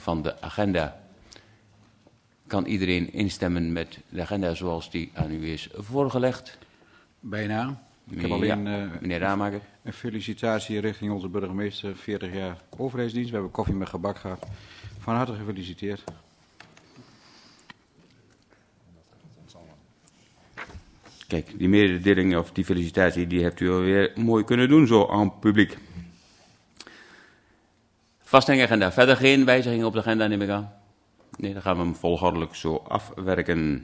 van de agenda. Kan iedereen instemmen met de agenda zoals die aan u is voorgelegd? Bijna. Ik heb alleen meneer Ramaker. een felicitatie richting onze burgemeester. 40 jaar overheidsdienst. We hebben koffie met gebak gehad. Van harte gefeliciteerd. Kijk, die mededeling of die felicitatie, die hebt u alweer mooi kunnen doen zo aan het publiek. Vaststelling agenda. Verder geen wijzigingen op de agenda, neem ik aan. Nee, dan gaan we hem volgordelijk zo afwerken.